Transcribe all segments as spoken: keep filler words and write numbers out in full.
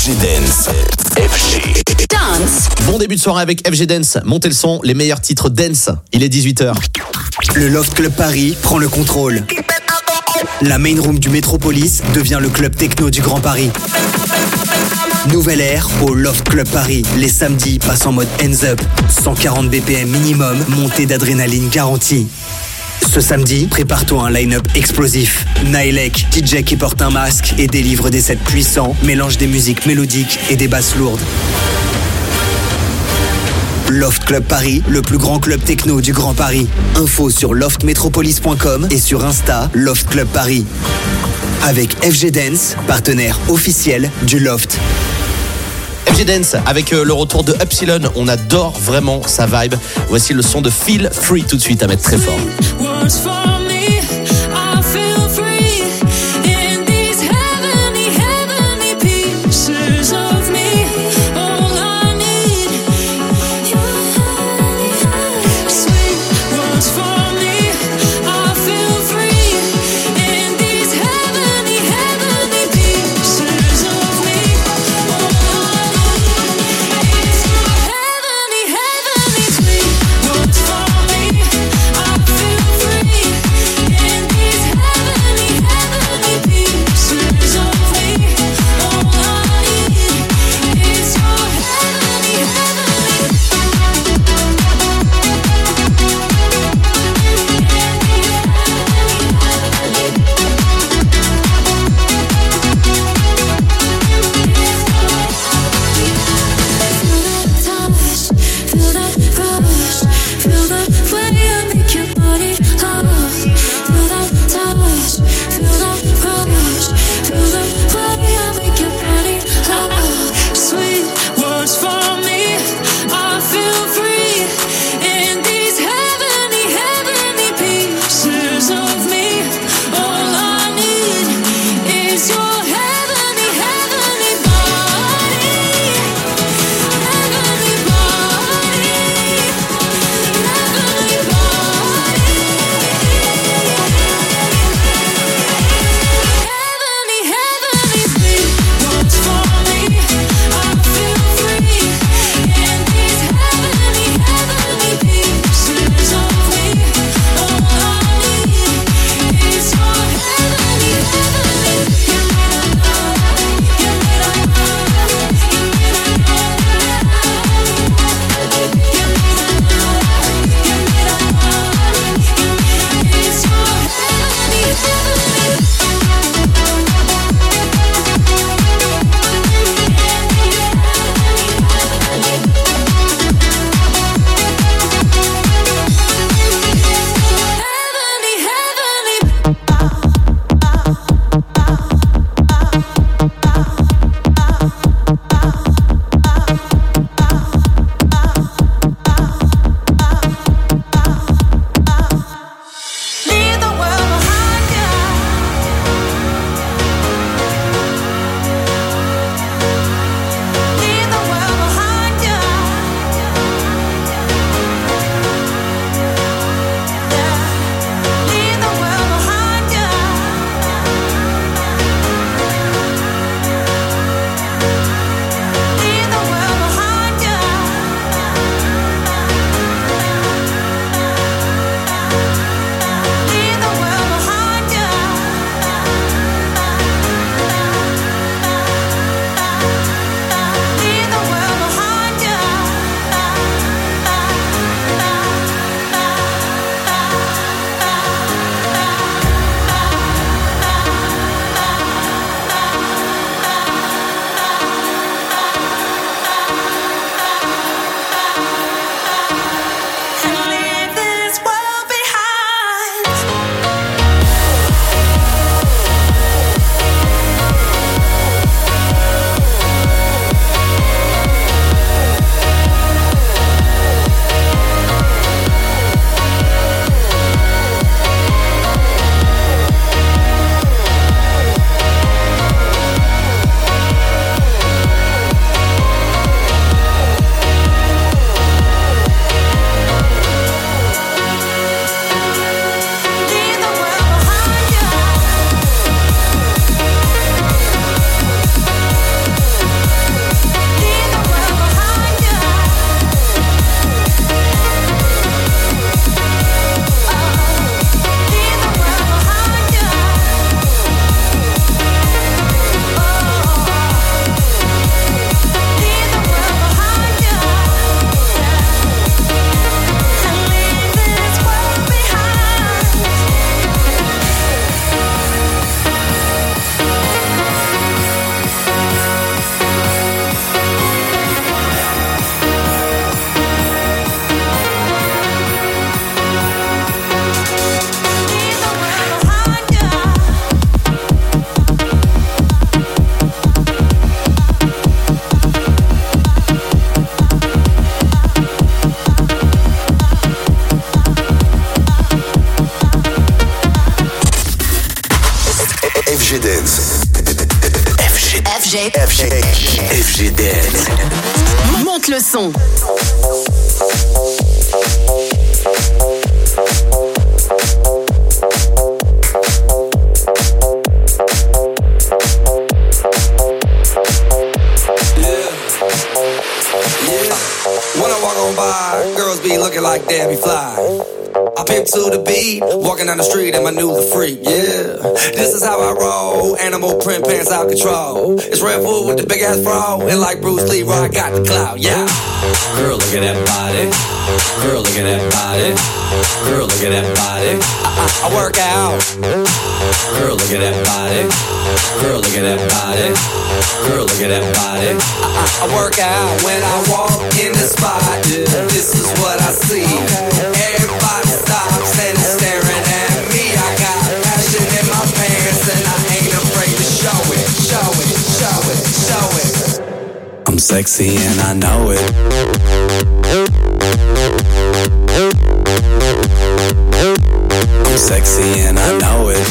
F G Dance. F G Dance. Bon début de soirée avec F G Dance. Montez le son, les meilleurs titres dance. Il est dix-huit heures. Le Loft Club Paris prend le contrôle. La main room du Métropolis devient le club techno du Grand Paris. Nouvelle ère au Loft Club Paris. Les samedis passent en mode hands up. cent quarante B P M minimum, montée d'adrénaline garantie. Ce samedi, prépare-toi à un line-up explosif. Nailek, D J qui porte un masque et délivre des sets puissants, mélange des musiques mélodiques et des basses lourdes. Loft Club Paris, le plus grand club techno du Grand Paris. Info sur loft métropolis point com et sur Insta, Loft Club Paris. Avec F G Dance, partenaire officiel du Loft. F G Dance avec le retour de Upsilon. On adore vraiment sa vibe. Voici le son de Feel Free tout de suite à mettre très fort. Heavenly, heavenly, G. F G. F G Dance. Monte le son. When I walk on by, girls be looking like Debbie Fly. I pimp to the beat, walking down the street and my new the freak, yeah. This is how I roll, animal print pants out control. It's Red Bull with the big ass bra, and like Bruce Lee, I got the clout, yeah. Girl, look at that body. Girl, look at that body. Girl, look at that body. I, I, I work out. Girl, look at that body. Girl, look at that body. Girl, look at that body. I, I, I work out when I walk in the spot. This is what I see. Everybody stops and is staring at me. I got passion in my pants and I ain't afraid to show it, show it, show it, show it. I'm sexy and I know it. I'm sexy and I know it.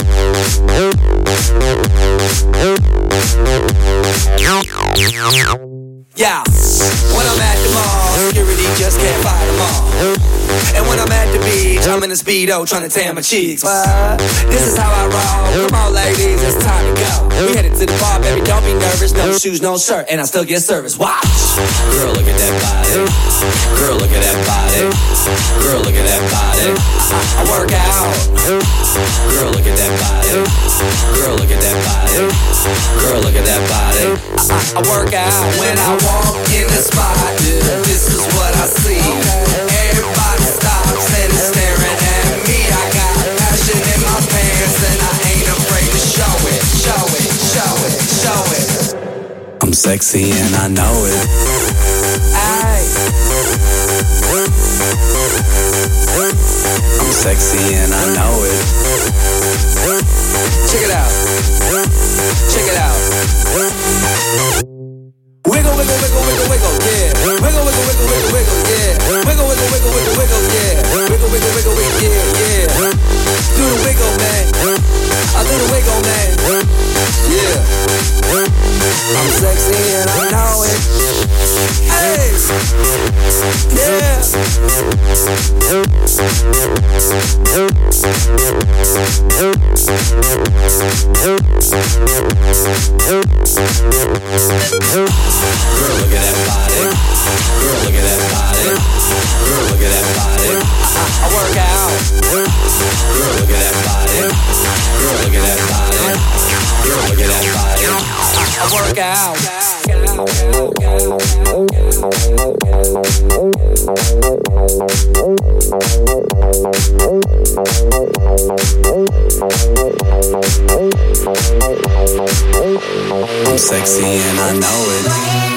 Yeah, when I'm at the mall, security just can't fight them all. And when I'm at the beach, I'm in a Speedo trying to tan my cheeks. What? This is how I roll. Come on, ladies, it's time to go. We headed to the bar, baby, don't be nervous. No shoes, no shirt, and I still get service. Watch. Girl, look at that body. Girl, look at that body. Girl, look at that body. I, I work out. Girl, look at that body. Girl, look at that body. Girl, look at that body. I, I, I work out when I walk in the spot. This is what I see. Everybody stops and is staring at me. I got passion in my pants and I ain't afraid to show it, show it, show it, show it. I'm sexy and I know it. Aye. I'm sexy and I know it. Check it out. Check it out. Wiggle, wiggle, wiggle, wiggle, wiggle, yeah. Wiggle, wiggle, wiggle, wiggle, wiggle, yeah. Wiggle, wiggle, wiggle, wiggle, wiggle, yeah. Wiggle, wiggle, wiggle, wiggle, yeah, yeah. Do the wiggle, man. I do the wiggle, man. Yeah. I'm sexy and I know it. Hey. Yeah. Girl, look at that body. Girl, look at that body. Girl, look at that body. I, I work out. Girl, look at that body. Girl, look at that body. Girl, look at that body. I, I work out. I'm sexy and I know it.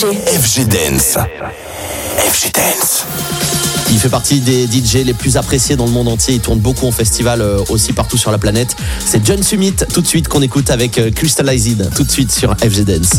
F G Dance. F G Dance. Il fait partie des D J les plus appréciés dans le monde entier. Il tourne beaucoup en festival euh, aussi partout sur la planète. C'est John Summit tout de suite qu'on écoute avec euh, Crystallized tout de suite sur F G Dance.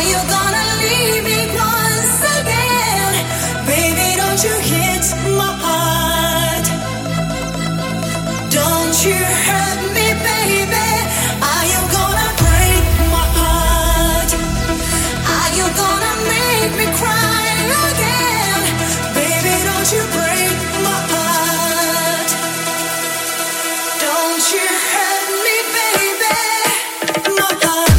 you gonna leave me once again? Baby, don't you hit my heart. Don't you hurt me, baby. Are you gonna break my heart? Are you gonna make me cry again? Baby, don't you break my heart. Don't you hurt me, baby. My heart.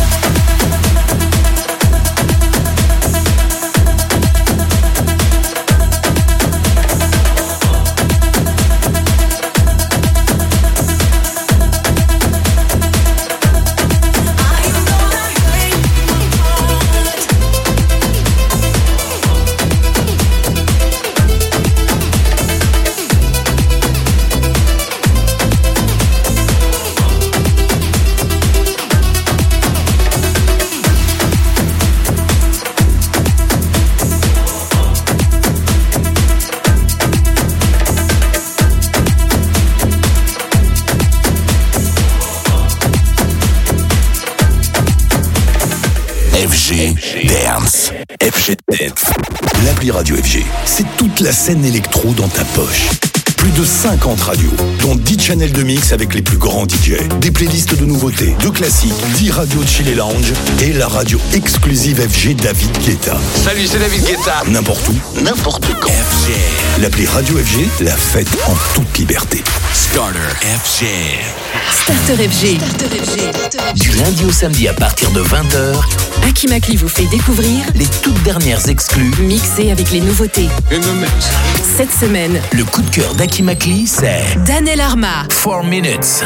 F G Dance. F G Dance. L'appli Radio F G, c'est toute la scène électro dans ta poche. Plus de cinquante radios, dont dix channels de mix avec les plus grands D J. Des playlists de nouveautés, de classiques, dix radios de chill et lounge et la radio exclusive F G David Guetta. Salut, c'est David Guetta. N'importe où, n'importe quand. F G. L'appli Radio F G, la fête en toute liberté. Starter F G. Starter F G. Starter F G. Du lundi au samedi à partir de vingt heures, Aki Makli vous fait découvrir les toutes dernières exclus mixées avec les nouveautés. Cette semaine, le coup de cœur d'Aki Makli, c'est Daniel Arma. four minutes.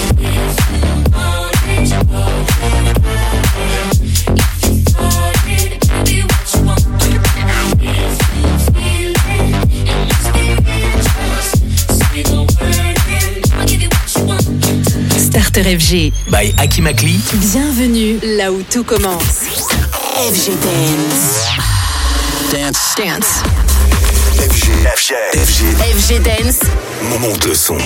Starter F G. By Aki Makli. Bienvenue là où tout commence. F G Dance. Dance. Dance. F G. F G. F G. F G Dance. Monte le son.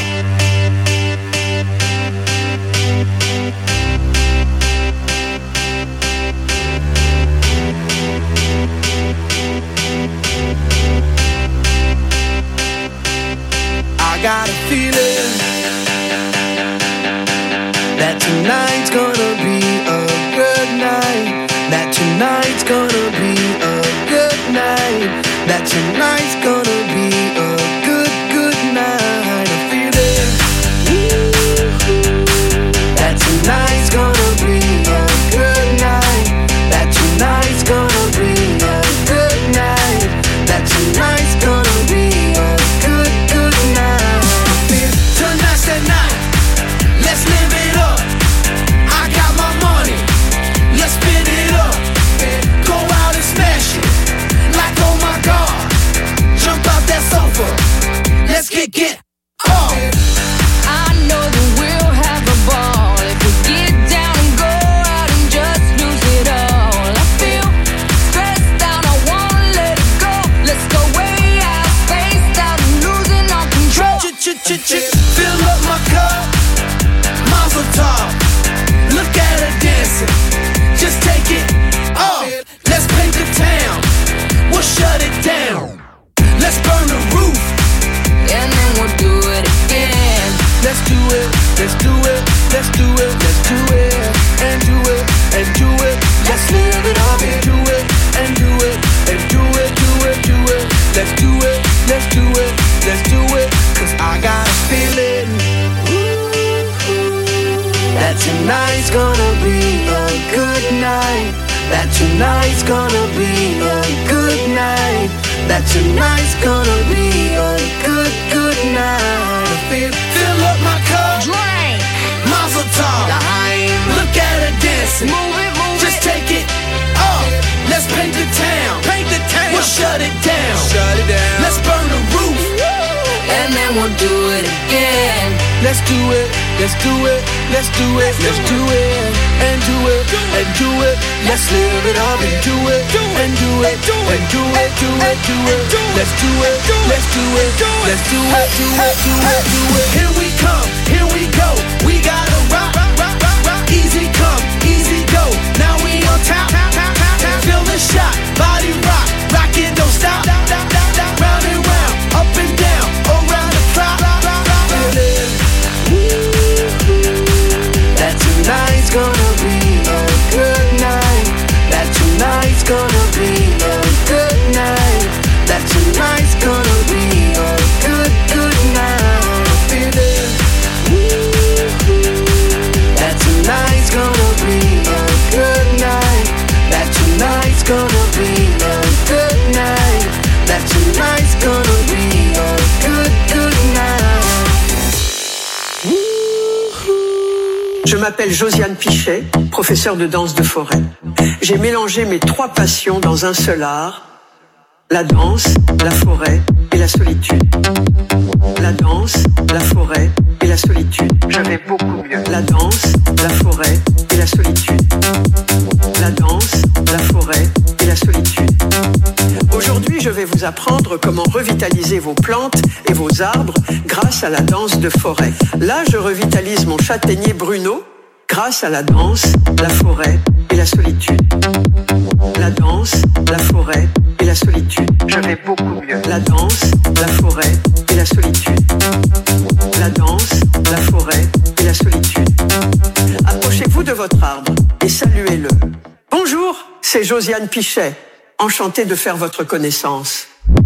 I got a feeling that tonight's gonna be a good night. That tonight's gonna be a good night. That tonight's gonna be a good, good night. I feel it. That tonight's gonna be a good night. That tonight's gonna be a good night. That tonight's gonna be a good, good night. I feel tonight's the night. Let's live it up. I got my money. Let's spin it up. Go out and smash it. Like oh my God. Jump out that sofa. Let's kick it off. I know that we'll have a ball if we get down and go out and just lose it all. I feel stressed out, I wanna let it go. Let's go way out, spaced out, and losing all control. Fill up my cup. Mazel tov. Look at her dancing. Just take it off. Let's paint the town. We'll shut it down. Let's burn the roof. And then we'll do it again. Let's do it, let's do it, let's do it, let's do it, and do it, and do it. Let's live it up and do it, and do it, and do it, do it, do it. Let's do it, let's do it, let's do it. Cause I got a feeling that tonight's gonna be a good night. That tonight's gonna be a good night. That tonight's gonna be a good, good night. Fill, fill up my cup. Drink. Mazel tov. Look at her dancing. Move it, move Just it. take it off. Let's paint the town. Paint the town. We'll shut it down. Shut it down. Let's burn the roof. And then we'll do it again. Let's do it. Let's do it. Let's do it. Let's do it. And do it. And do it. Let's live it up and do it. And do it. And do it. Do it. Do it. Let's do it. Let's do it. Let's do it. Do it. Do it. Do it. Here we come. Here we go. We gotta rock. Easy come. Easy go. Now we on top. gonna be a good night. That tonight's gonna be a good, good night. Feel it. That tonight's gonna be a good night. That tonight's gonna be a good night. That tonight's gonna be a good, good night. Je m'appelle Josiane Pichet, professeure de danse de forêt. J'ai mélangé mes trois passions dans un seul art, la danse, la forêt et la solitude. La danse, la forêt et la solitude. Je vais beaucoup mieux. La danse, la forêt et la solitude. La danse, la forêt et la solitude. Aujourd'hui, je vais vous apprendre comment revitaliser vos plantes et vos arbres grâce à la danse de forêt. Là, je revitalise mon châtaignier Bruno grâce à la danse, la forêt et la solitude. La danse, la forêt et la solitude. Je vais beaucoup mieux. La danse, la forêt et la solitude. La danse, la forêt et la solitude. Approchez-vous de votre arbre et saluez-le. Bonjour, c'est Josiane Pichet. Enchantée de faire votre connaissance.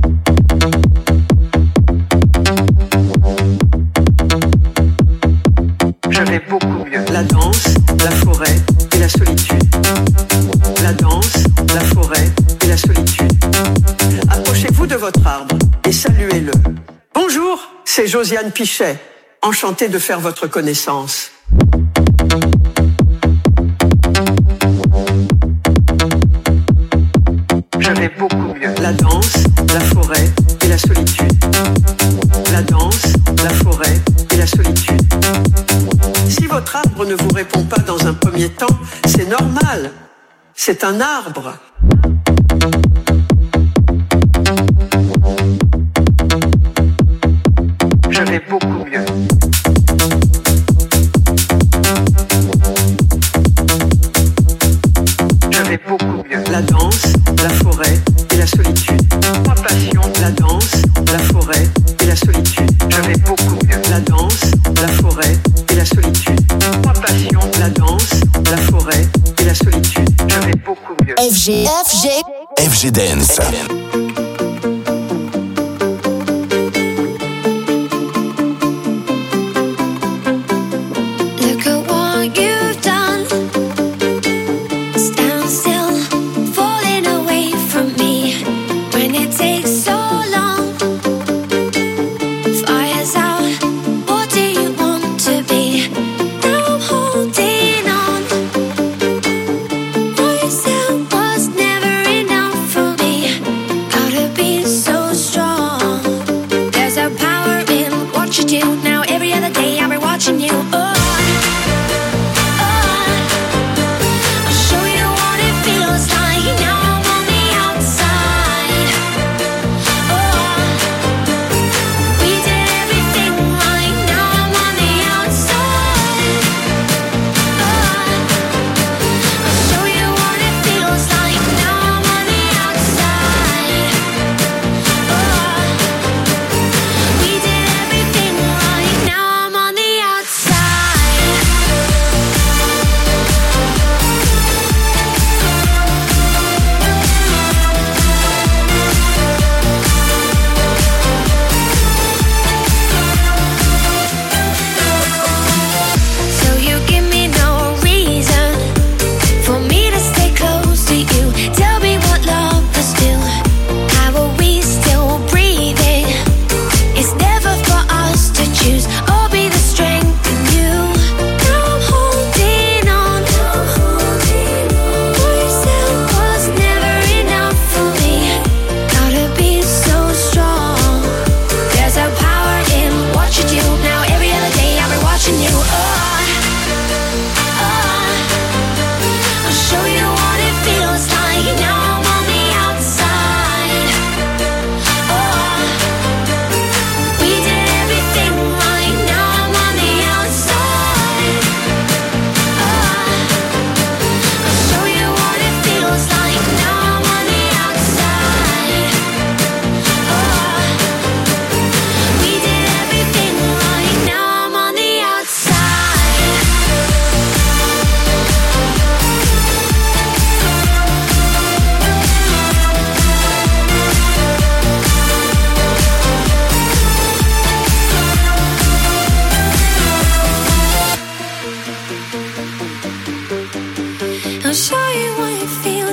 Je vais beaucoup mieux. La danse, la forêt et la solitude. La danse, la forêt et la solitude. Approchez-vous de votre arbre et saluez-le. Bonjour, c'est Josiane Pichet. Enchantée de faire votre connaissance. Je vais beaucoup mieux. La danse, la forêt et la solitude. La danse, la forêt et la solitude. Si votre arbre ne vous répond pas dans un premier temps, c'est normal. C'est un arbre. Je vais beaucoup mieux. Je vais beaucoup mieux. La danse, la forêt et la solitude. Trois passions, la danse, la forêt et la solitude. Je vais beaucoup mieux. La danse, la forêt et la solitude. Trois passions, la danse, la forêt et la solitude. Je vais beaucoup mieux. F G F G F G Dance. Look at what you've done. Stand still, falling away from me. When it takes so long, fire's out. What do you want to be? Now I'm holding on. Voice that was never enough for me.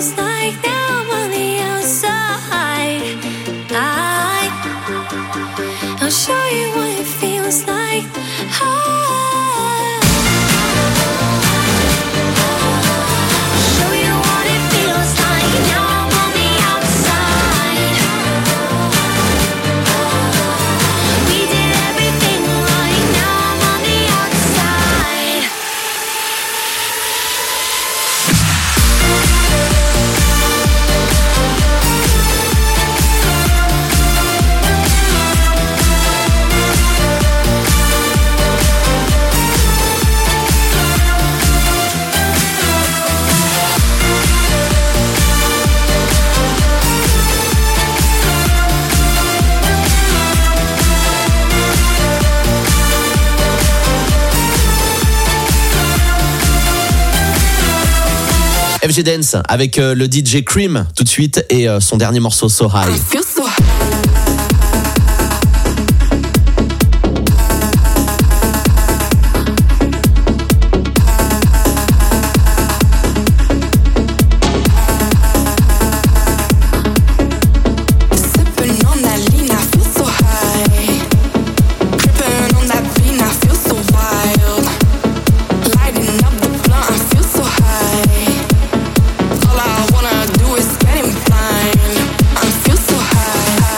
feels like. Now I'm on the outside. I, I'll show you what it feels like. I, show you what it feels like. Now I'm on the outside. We did everything right. Now I'm on the outside. F G Dance avec euh, le D J Cream tout de suite et euh, son dernier morceau So High. All I wanna do is get him blind. I feel so high.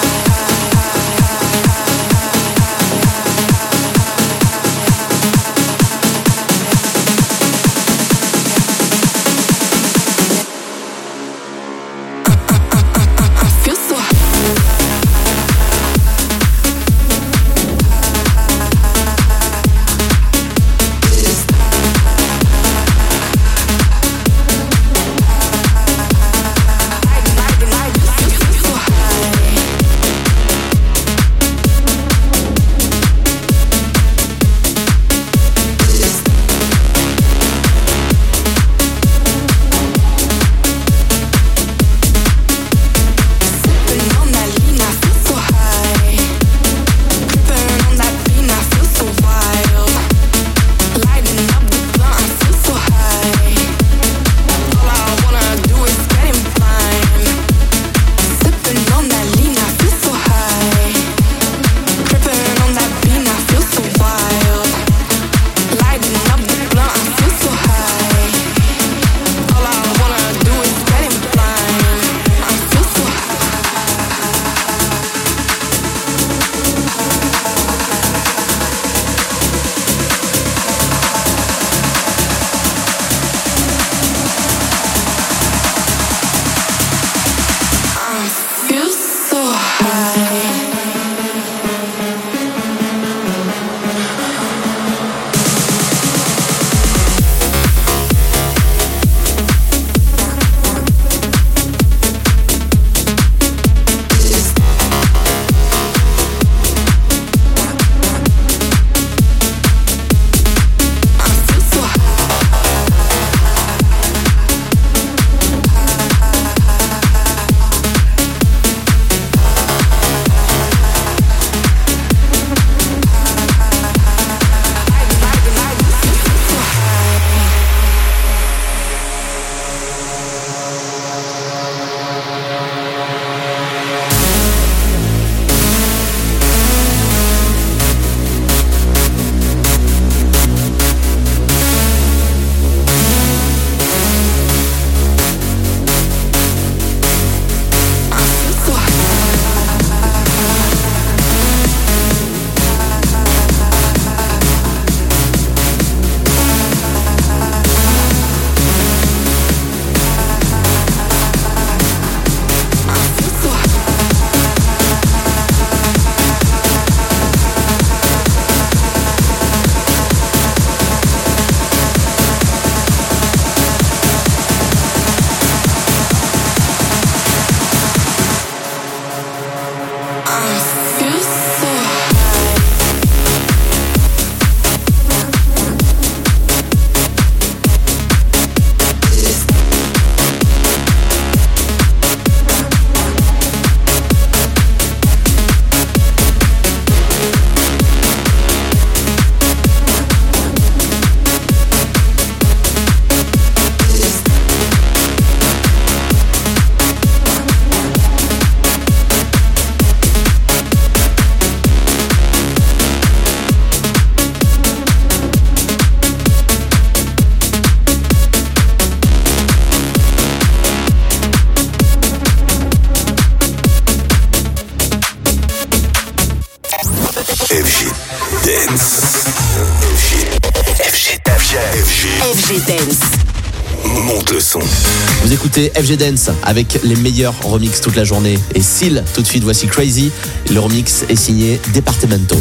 son. Vous écoutez F G Dance avec les meilleurs remixes toute la journée. Et Seal, tout de suite, voici Crazy. Le remix est signé Departamento.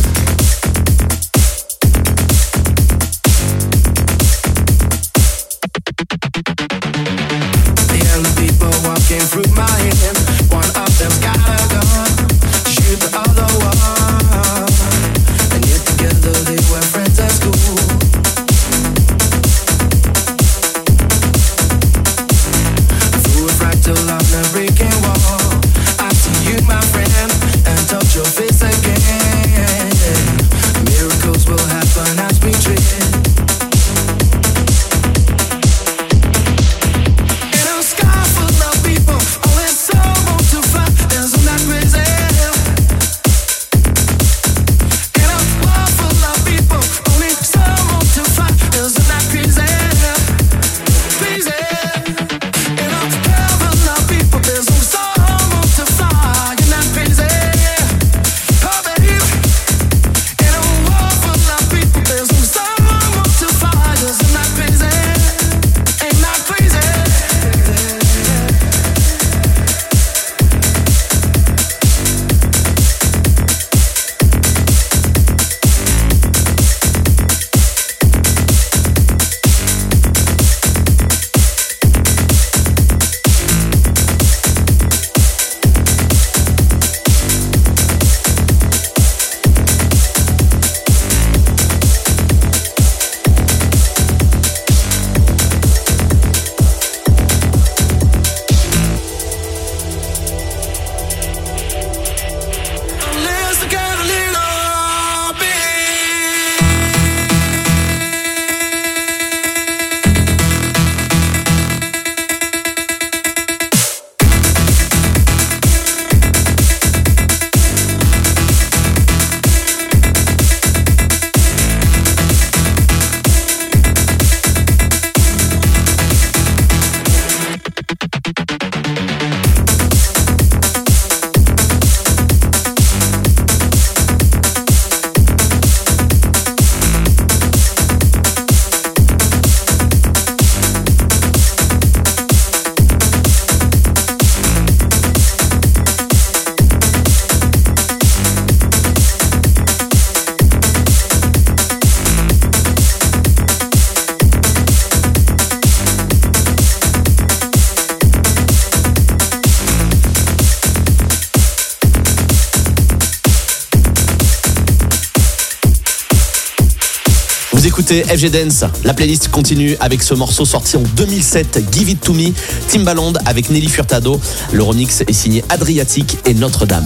Vous écoutez F G Dance, la playlist continue avec ce morceau sorti en deux mille sept, Give It To Me, Timbaland avec Nelly Furtado. Le remix est signé Adriatique et Notre-Dame.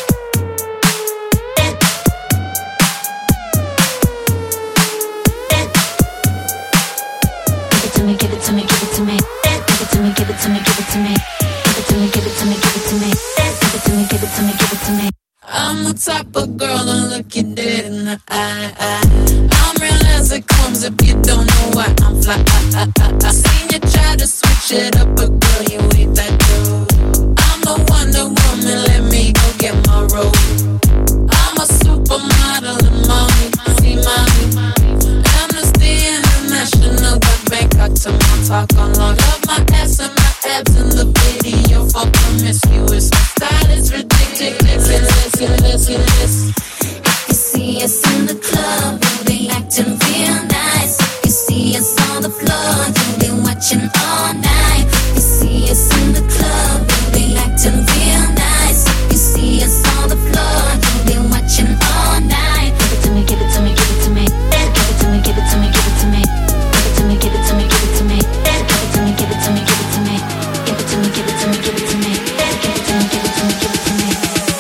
I'm the type of girl to look you dead in the eye. I'm real as it comes if you don't know why I'm fly. I, I, I, I seen you try to switch it up, but girl, you ain't that dude. I'm the Wonder Woman, let me go get my role. I'm a supermodel and mommy, see mommy. Amnesty International, got Bangkok to my talk on long. Love my ass and my abs in the video for promiscuous. My style is ridiculous, ridiculous, ridiculous. If you see us in the club, we'll be acting real nice. If you see us on the floor, you'll be watching all night. If you see us in the club, we'll be acting real nice. If you see us on the floor, you'll be watching all night. Give it to me, give it to me, give it to me. Give it to me, give it to me, give it to me. Give it to me, give it to me, give it to me. Give it to me, give it to me, give it to me. Give it to me, give it to me, give it to me. Give it to me, give it to me, give it to me.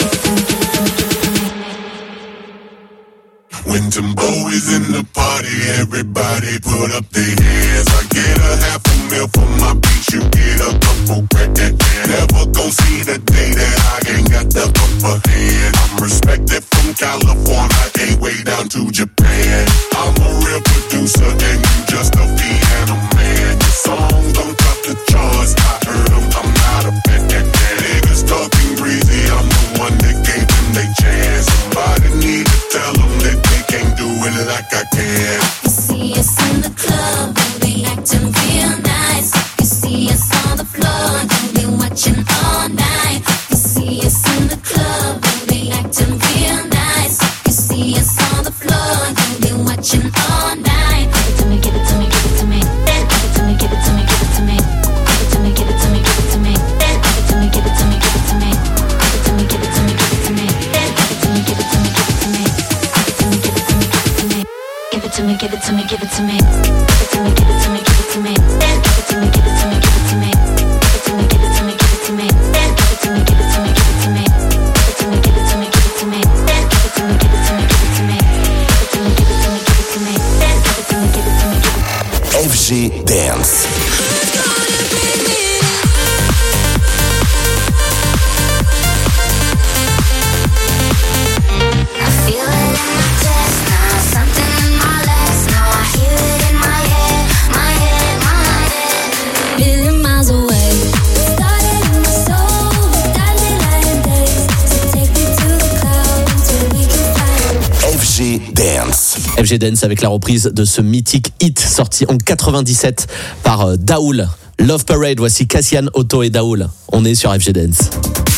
When Timbo is in the party, everybody put up their hands. I get a half a mil for my beats, you get a couple crack that can. Never gon' see the day that I ain't got the upper hand. I'm respected from California, ain't way down to Japan. I'm a real producer and you just a piano man. Your song don't top the charts, I heard them, I'm not a fan. Niggas talking greasy, I'm the one that gave them they chance. Somebody need to tell them that they can't do it like I can. You see us in the club, we'll be acting real nice. You see us to me, give it to me. Give it to me, give it to me, give it to me. Give it to me, give it to me, give it to me. Give it to me, give it to me, give it to me. Give it to me, give it to me, give it to me. Give it to me, give it to me, give it to me. Give it to me, give it to me, give it to me. Give it to me, give it to me, give it to me. Give it to me, give it to me, give it to me. F G Dance. Dance. F G Dance avec la reprise de ce mythique hit sorti en quatre-vingt-dix-sept par Daoul. Love Parade, voici Cassian, Otto et Daoul. On est sur F G Dance.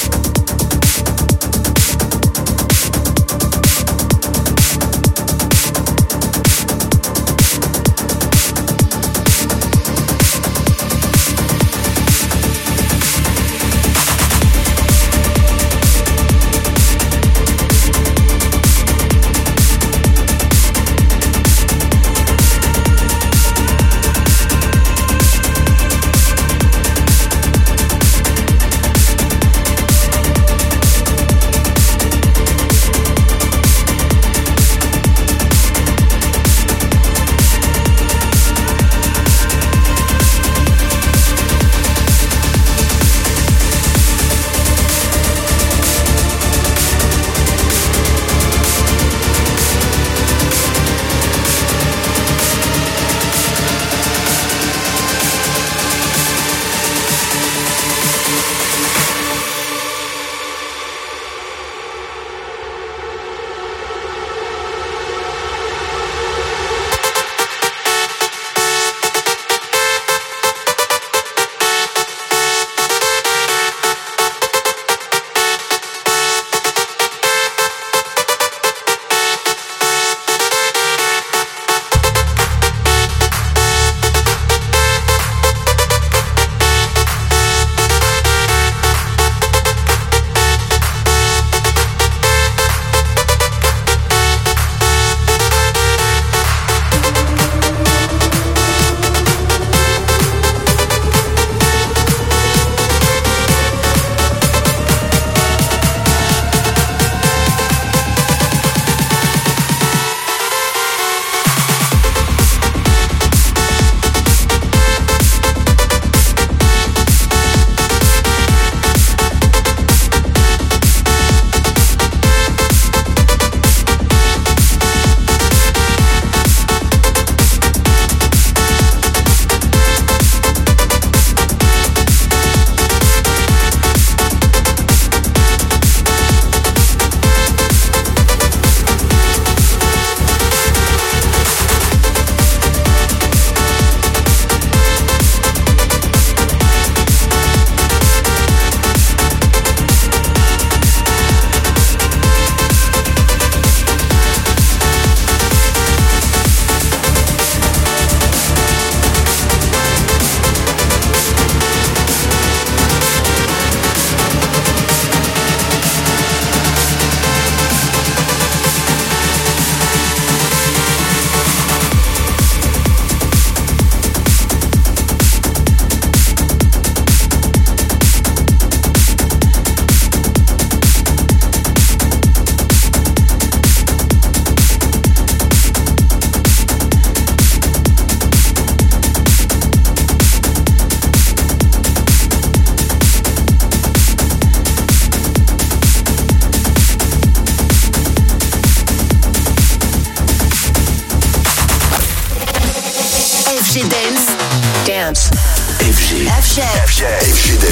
F G Dance. Dance. F G. F G. F G. F G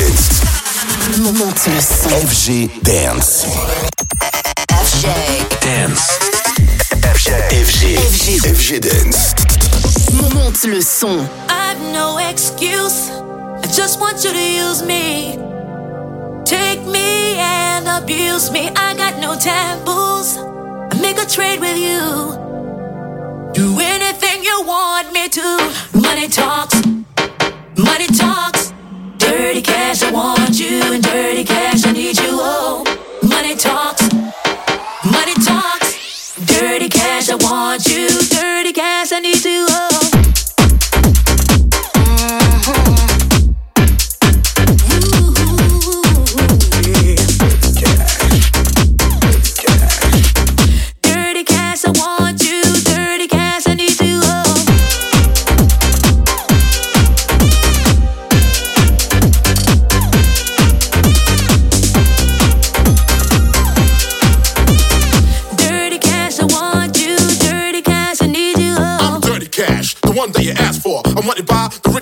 Dance. Monte le son. F G Dance. F G. Dance. F G. F G. F G. F G Dance. Monte le son. I've no excuse. I just want you to use me. Take me and abuse me. I got no taboos. I make a trade with you. Do anything you want me to. Money talks. Money talks. Dirty cash, I want you. And dirty cash, I need you. Oh, money talks. Money talks. Dirty cash, I want you. Dirty cash, I need you.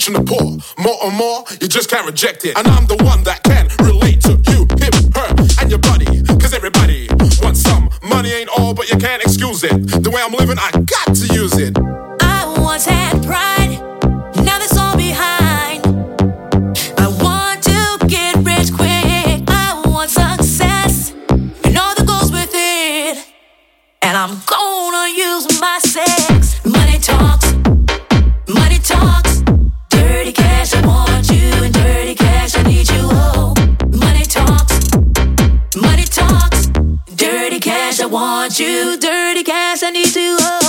rich and the poor. More and more, you just can't reject it. And I'm the one that can relate to you, him, her, and your buddy. Cause everybody wants some. Money ain't all, but you can't excuse it. The way I'm living, I got to use it. I once had pride, now that's all behind. I want to get rich quick. I want success and all that goes with it. And I'm gonna use my sex. Money talks, money talks. Dirty cash, I want you, and dirty cash, I need you. Oh, money talks, money talks. Dirty cash, I want you, dirty cash, I need you. Oh.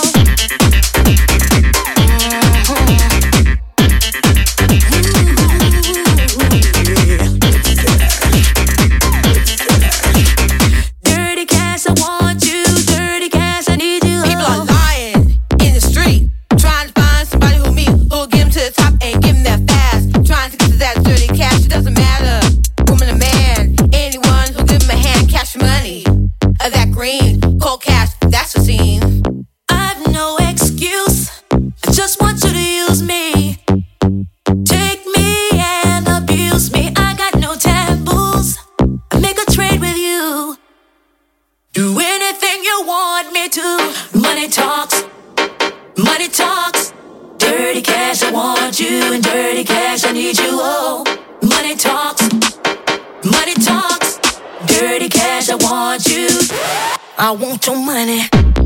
I want your money.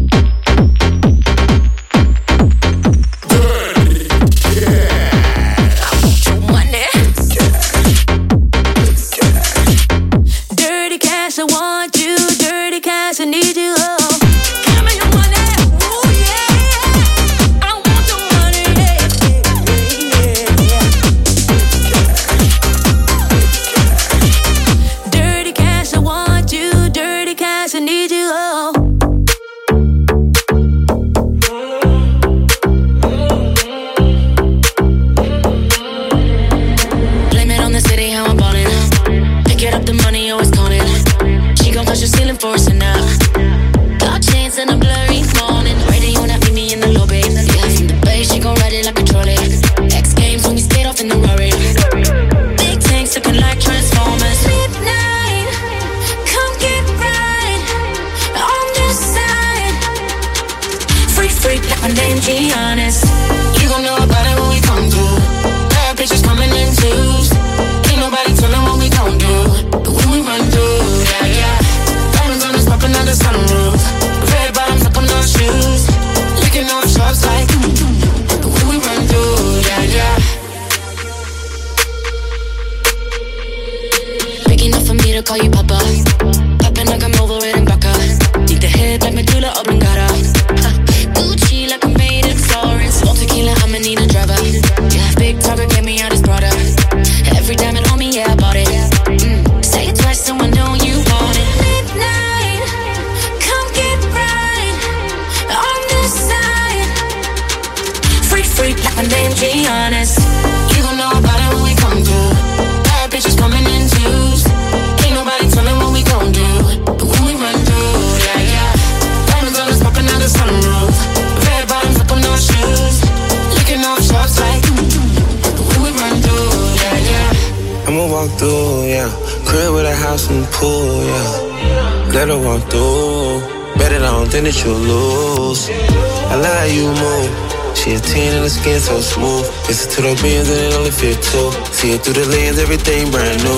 So smooth, listen to the bands and it only fit two. See it through the lens, everything brand new.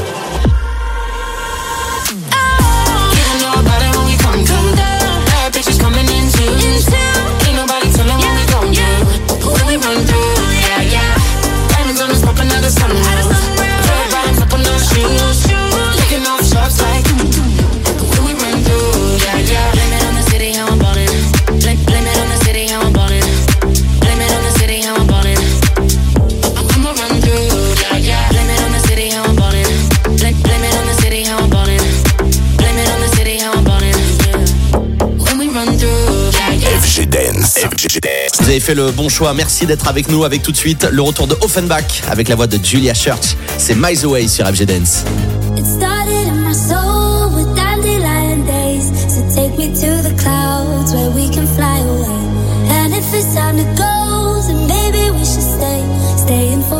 Vous avez fait le bon choix, merci d'être avec nous. Avec tout de suite le retour de Offenbach avec la voix de Julia Church. C'est Miles Away sur F G Dance. It started in my soul with dandelion days. So take me to the clouds where we can fly away. And if it's time to go, then maybe we should stay, stay in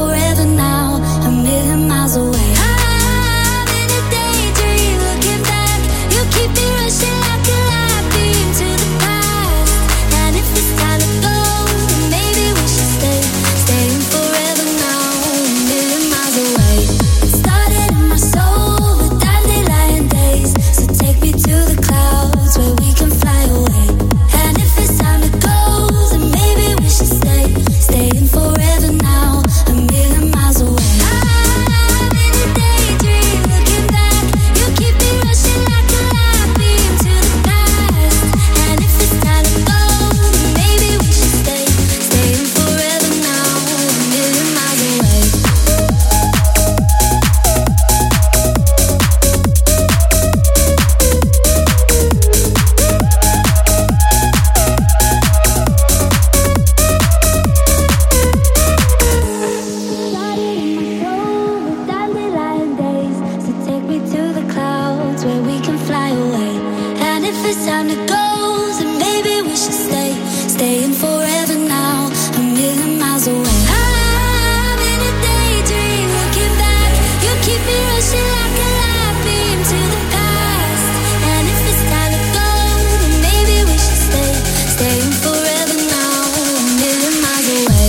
to the clouds where we can fly away. And if it's time to go, then maybe we should stay, staying forever now, a million miles away. I'm in a daydream, looking back. You keep me rushing like a light beam to the past. And if it's time to go, then maybe we should stay, staying forever now, a million miles away.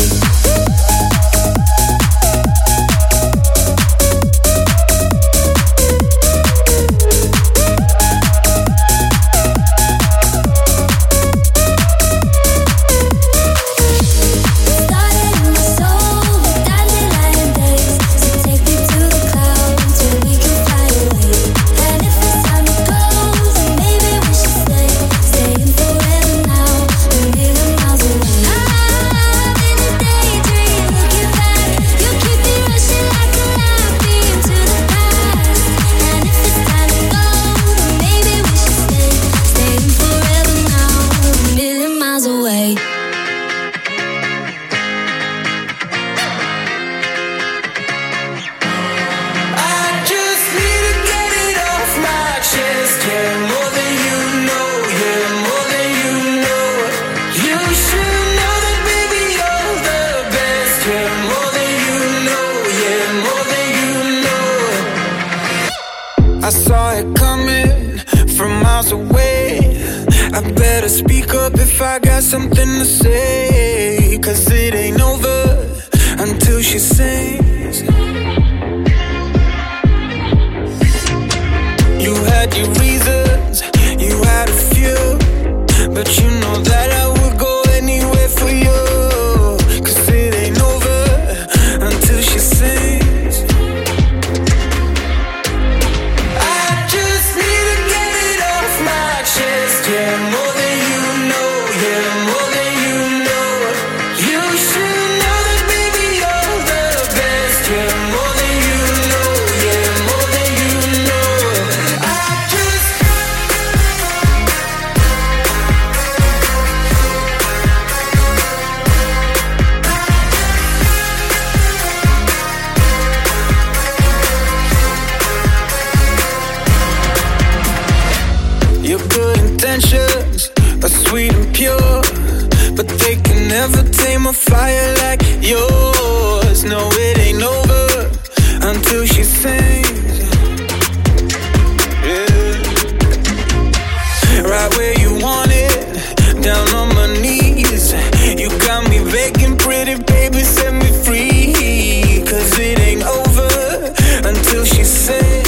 I saw it coming from miles away. I better speak up if I got something to say. Cause it ain't over until she sings. You had your reasons, you had a few, but you know that I would go anywhere for you. Cause it ain't over until she sings. Yeah, more than you know, yeah, more than you know. You should know that, baby, you're the best. Yeah, more than you know, yeah, more than you know. I just your good intentions are sweet and pure, but they can never tame a fire like yours. No, it ain't over until she sings. Yeah. Right where you want it, down on my knees. You got me begging, pretty baby, set me free. Cause it ain't over until she sings.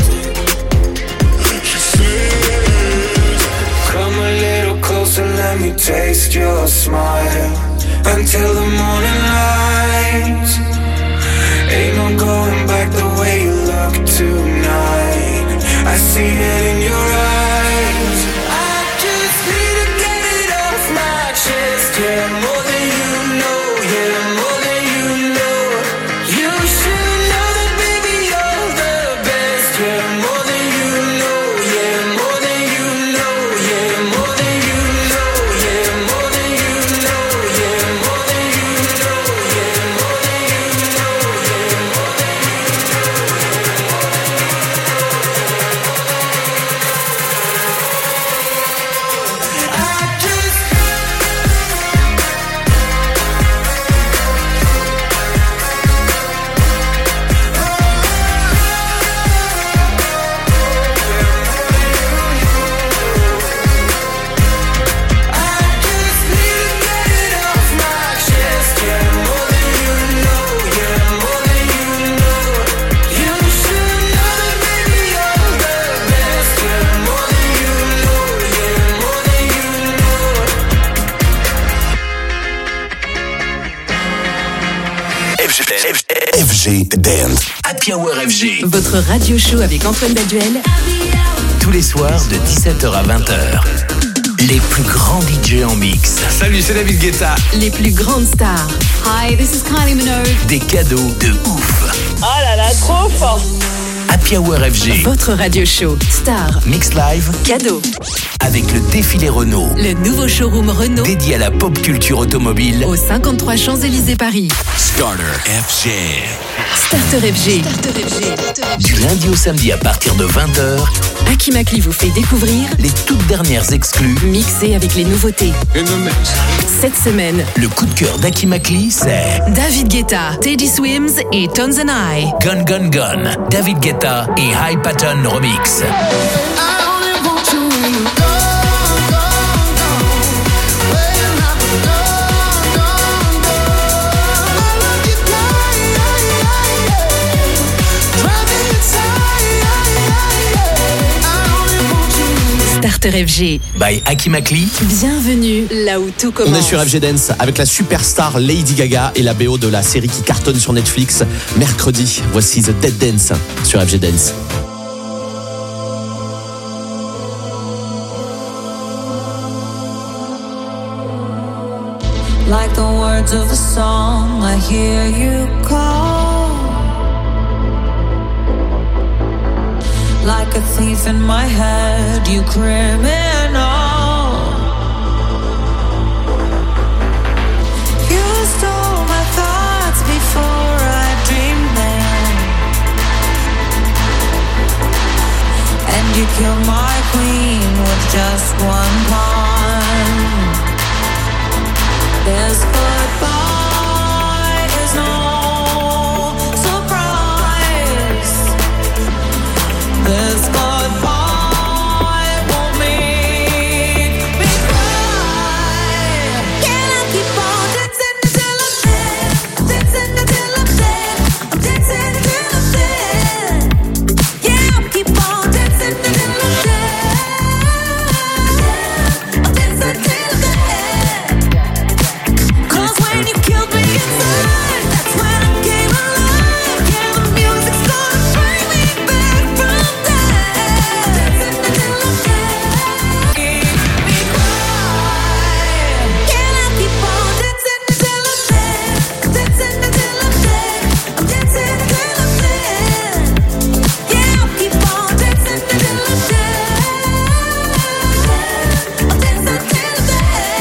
Come a little closer, let me taste your smile until the morning light. Ain't no going back the way you look tonight. I see it in your eyes. I just need to get it off my chest. Yeah, more than you know, yeah, more than you know. You should know that, baby, you're the best. Yeah, more than you know, yeah, more than you know, yeah, more than you know, yeah, more than you know, yeah, more than you know, yeah, more than you know, yeah, more than I just F G Dance. Happy Hour F G. Votre radio show avec Antoine Baduel. Tous les soirs de dix-sept heures à vingt heures. Les plus grands D J en mix. Salut, c'est David Guetta. Les plus grandes stars. Hi, this is Kylie Minogue. Des cadeaux de ouf. Oh là là, trop fort. Happy Hour F G. Votre radio show. Star. Mix live. Cadeau. Avec le défilé Renault. Le nouveau showroom Renault. Dédié à la pop culture automobile. Au cinquante-trois Champs-Élysées Paris. Starter F G. Starter F G. Du lundi au samedi à partir de vingt heures, Hakim Akli vous fait découvrir les toutes dernières exclus mixées avec les nouveautés. Cette semaine, le coup de cœur d'Hakim Akli, c'est David Guetta, Teddy Swims et Tones and I. Gun Gun Gun, David Guetta et High Pattern Remix. Starter F G. By Hakim Akli. Bienvenue là où tout commence. On est sur F G Dance avec la superstar Lady Gaga et la B O de la série qui cartonne sur Netflix mercredi. Voici The Dead Dance sur F G Dance. Like the words of a song, I hear you call. Like a thief in my head, you criminal. You stole my thoughts before I dreamed them, and you killed my queen with just one pawn. There's